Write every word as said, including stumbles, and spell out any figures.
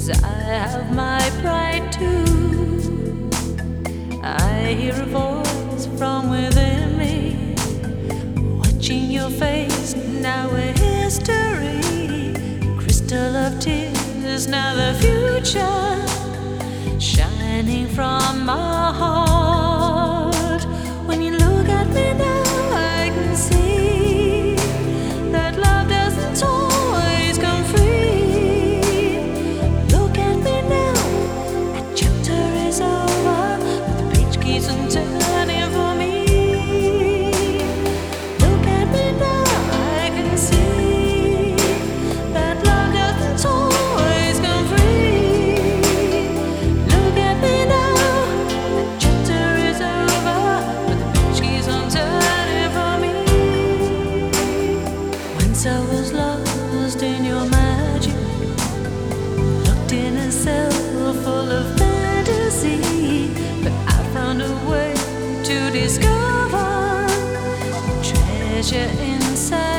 I have my pride too. I hear a voice from within me, watching your face, now a history. Crystal of tears, now the future, shining from my heart. When you look at me now, I can see that love doesn't always come free. Look at me now, a chapter is over, but the page keeps on turning for me. Look at me now, I can see that love doesn't always come free. Look at me now, the chapter is over, but the page keeps on turning for me. Once I was lost in your magic, locked in a cell full of fantasy, but I found a way to discover the treasure inside.